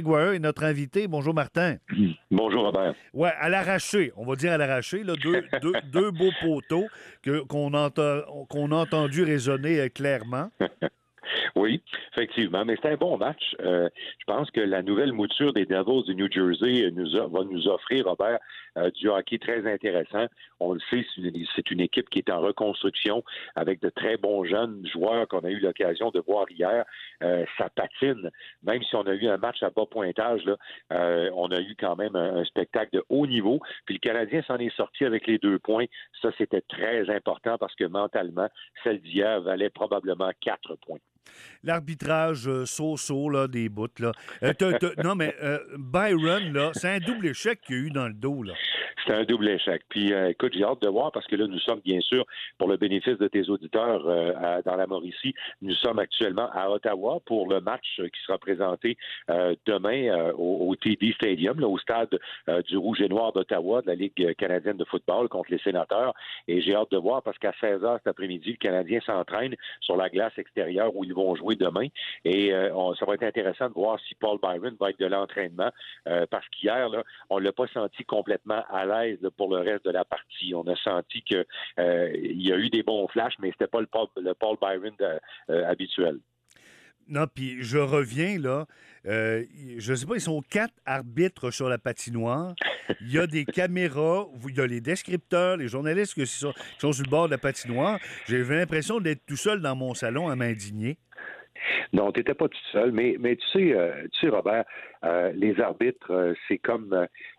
McGuire est notre invité. Bonjour, Martin. Bonjour, Robert. Ouais, à l'arraché, on va dire à l'arraché, là, deux beaux poteaux qu'on a entendu résonner clairement. Oui, effectivement, mais c'est un bon match. Je pense que la nouvelle mouture des Devils du New Jersey va nous offrir, Robert, du hockey très intéressant. On le sait, c'est une équipe qui est en reconstruction avec de très bons jeunes joueurs qu'on a eu l'occasion de voir hier. Ça patine. Même si on a eu un match à bas pointage, là, on a eu quand même un spectacle de haut niveau. Puis le Canadien s'en est sorti avec les 2 points. Ça, c'était très important parce que mentalement, celle d'hier valait probablement 4 points. L'arbitrage so-so, là, des bouts, là. Non, mais Byron, là, c'est un double échec qu'il y a eu dans le dos, là. C'est un double échec. Puis, écoute, j'ai hâte de voir parce que là, nous sommes bien sûr, pour le bénéfice de tes auditeurs dans la Mauricie, nous sommes actuellement à Ottawa pour le match qui sera présenté demain au TD Stadium, là, au stade du Rouge et Noir d'Ottawa, de la Ligue canadienne de football contre les Sénateurs. Et j'ai hâte de voir parce qu'à 16h cet après-midi, le Canadien s'entraîne sur la glace extérieure où ils vont jouer demain. Et ça va être intéressant de voir si Paul Byron va être de l'entraînement parce qu'hier, là, on l'a pas senti complètement à l'aise là, pour le reste de la partie. On a senti que il y a eu des bons flashs, mais c'était pas le Paul Byron habituel. Non, puis je reviens, là, je sais pas, ils sont 4 arbitres sur la patinoire. Il y a des caméras, il y a les descripteurs, les journalistes qui sont sur le bord de la patinoire. J'avais l'impression d'être tout seul dans mon salon à m'indigner. Non, t'étais pas tout seul, mais tu sais, Robert, les arbitres, c'est comme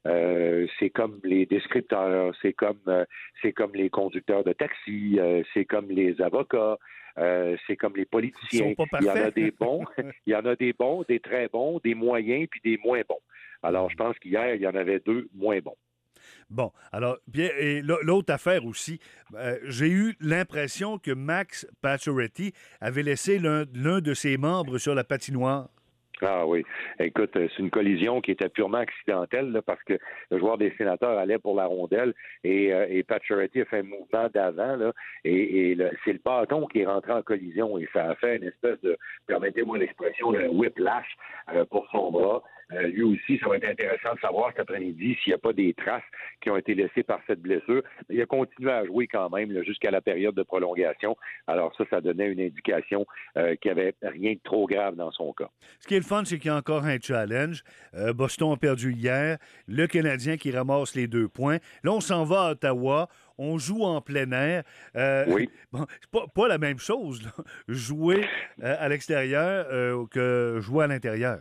les descripteurs, c'est comme les conducteurs de taxi, c'est comme les avocats. C'est comme les politiciens. Il y en a des bons, il y en a des bons, des très bons, des moyens, puis des moins bons. Alors, je pense qu'hier, il y en avait 2 moins bons. Bon, alors, bien, et l'autre affaire aussi, j'ai eu l'impression que Max Pacioretty avait laissé l'un de ses membres sur la patinoire. Ah oui. Écoute, c'est une collision qui était purement accidentelle là, parce que le joueur des Sénateurs allait pour la rondelle et Pacioretty a fait un mouvement d'avant là, c'est le bâton qui est rentré en collision et ça a fait une espèce de, permettez-moi l'expression, de whiplash pour son bras. Lui aussi, ça va être intéressant de savoir cet après-midi s'il n'y a pas des traces qui ont été laissées par cette blessure. Il a continué à jouer quand même là, jusqu'à la période de prolongation. Alors ça donnait une indication qu'il n'y avait rien de trop grave dans son cas. Ce qui est le fun, c'est qu'il y a encore un challenge. Boston a perdu hier. Le Canadien qui ramasse les 2 points. Là, on s'en va à Ottawa. On joue en plein air. Oui. Bon, c'est pas la même chose, là. Jouer à l'extérieur que jouer à l'intérieur.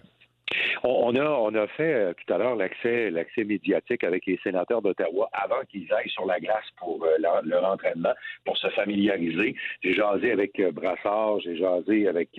On a fait tout à l'heure l'accès médiatique avec les Sénateurs d'Ottawa avant qu'ils aillent sur la glace pour leur entraînement, pour se familiariser. J'ai jasé avec Brassard, j'ai jasé avec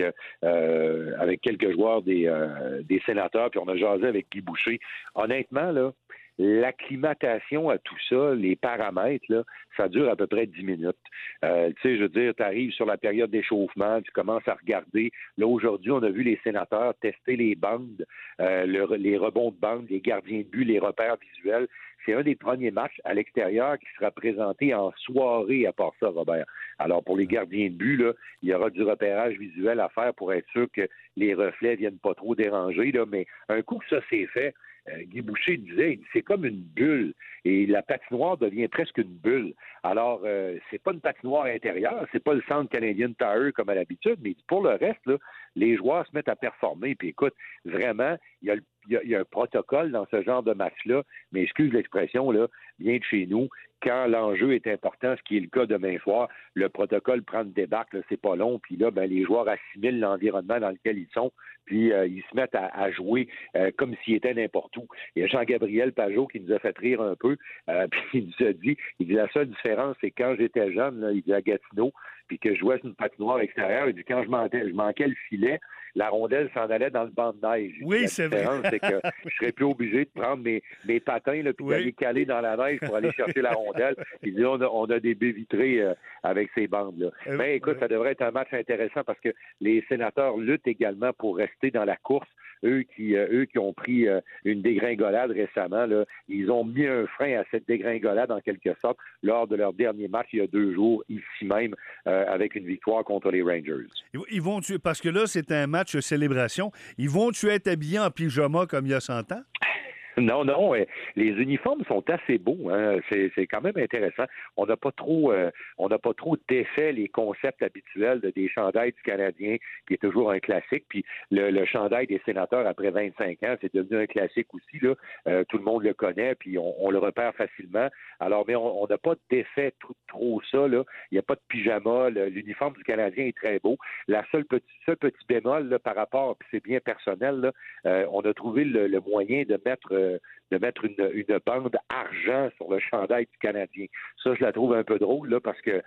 quelques joueurs des Sénateurs, puis on a jasé avec Guy Boucher. Honnêtement, là, l'acclimatation à tout ça, les paramètres, là, ça dure à peu près 10 minutes. Tu sais, je veux dire, tu arrives sur la période d'échauffement, tu commences à regarder. Là, aujourd'hui, on a vu les Sénateurs tester les bandes, les rebonds de bande, les gardiens de but, les repères visuels. C'est un des premiers matchs à l'extérieur qui sera présenté en soirée à part ça, Robert. Alors, pour les gardiens de but, là, il y aura du repérage visuel à faire pour être sûr que les reflets viennent pas trop déranger, là, mais un coup que ça s'est fait, Guy Boucher disait, c'est comme une bulle et la patinoire devient presque une bulle. Alors, c'est pas une patinoire intérieure, c'est pas le centre canadien de Tire comme à l'habitude, mais pour le reste, là, les joueurs se mettent à performer. Puis écoute, vraiment, il y a un protocole dans ce genre de match-là, mais excuse l'expression, là, bien de chez nous, quand l'enjeu est important, ce qui est le cas demain soir, le protocole prend le débarque, là, c'est pas long, puis là, ben, les joueurs assimilent l'environnement dans lequel ils sont, puis ils se mettent à jouer comme s'ils étaient n'importe où. Il y a Jean-Gabriel Pajot qui nous a fait rire un peu, puis il nous a dit, la seule différence, c'est quand j'étais jeune, là, il dit à Gatineau, puis que je jouais sur une patinoire extérieure, il dit quand je manquais le filet, la rondelle s'en allait dans le banc de neige. Oui, c'est vrai. La différence, c'est que je serais plus obligé de prendre mes patins là, puis d'aller caler dans la neige pour aller chercher la rondelle. Il dit on a des baies vitrées avec ces bandes-là. Mais écoute, ça devrait être un match intéressant parce que les Sénateurs luttent également pour rester dans la course eux qui ont pris une dégringolade récemment, là, ils ont mis un frein à cette dégringolade en quelque sorte lors de leur dernier match il y a 2 jours, ici même, avec une victoire contre les Rangers. Ils vont parce que là, c'est un match célébration. Ils vont-tu être habillés en pyjama comme il y a 100 ans? Non, les uniformes sont assez beaux. Hein. C'est quand même intéressant. On n'a pas trop défait les concepts habituels des chandails du Canadien, qui est toujours un classique. Puis le chandail des Sénateurs après 25 ans, c'est devenu un classique aussi. Là. Tout le monde le connaît, puis on le repère facilement. Alors, mais on n'a pas défait trop ça. Là. Il n'y a pas de pyjama. L'uniforme du Canadien est très beau. La seul petit bémol là, par rapport, puis c'est bien personnel, là, on a trouvé le moyen de mettre une bande argent sur le chandail du Canadien. Ça, je la trouve un peu drôle, là, parce que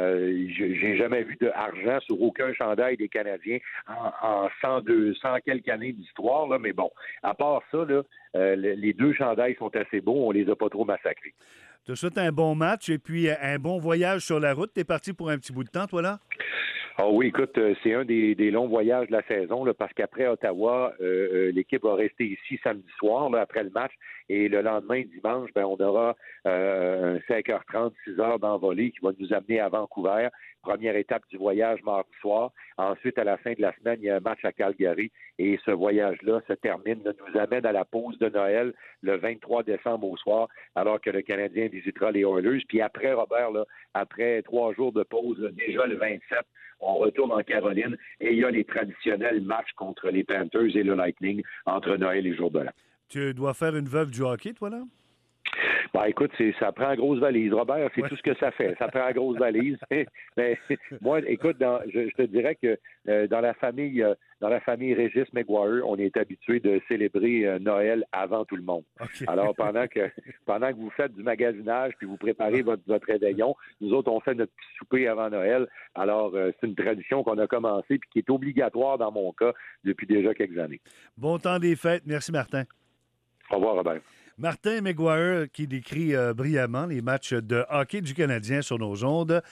j'ai jamais vu de argent sur aucun chandail des Canadiens en 100 quelques années d'histoire, là, mais bon, à part ça, là, les 2 chandails sont assez beaux, on les a pas trop massacrés. Tu te souhaite un bon match et puis un bon voyage sur la route. T'es parti pour un petit bout de temps, toi, là? Ah oui, écoute, c'est un des longs voyages de la saison, là, parce qu'après Ottawa, l'équipe va rester ici samedi soir, là, après le match, et le lendemain, dimanche, on aura un 5h30, 6h d'envolée qui va nous amener à Vancouver. Première étape du voyage mardi soir. Ensuite, à la fin de la semaine, il y a un match à Calgary, et ce voyage-là se termine, nous amène à la pause de Noël le 23 décembre au soir, alors que le Canadien visitera les Oilers. Puis après, Robert, là, après 3 jours de pause, là, déjà le 27, on retourne en Caroline et il y a les traditionnels matchs contre les Panthers et le Lightning entre Noël et jour de l'an. Tu dois faire une veuve du hockey, toi, là? Écoute, ça prend une grosse valise. Robert, c'est tout ce que ça fait. Ça prend une grosse valise. Mais moi, écoute, je te dirais que dans la famille Régis Maguire, on est habitué de célébrer Noël avant tout le monde. Okay. Alors, pendant que vous faites du magasinage puis vous préparez votre réveillon, nous autres, on fait notre petit souper avant Noël. Alors, c'est une tradition qu'on a commencée puis qui est obligatoire dans mon cas depuis déjà quelques années. Bon temps des fêtes. Merci, Martin. Au revoir, Robert. Martin Maguire qui décrit brillamment les matchs de hockey du Canadien sur nos ondes.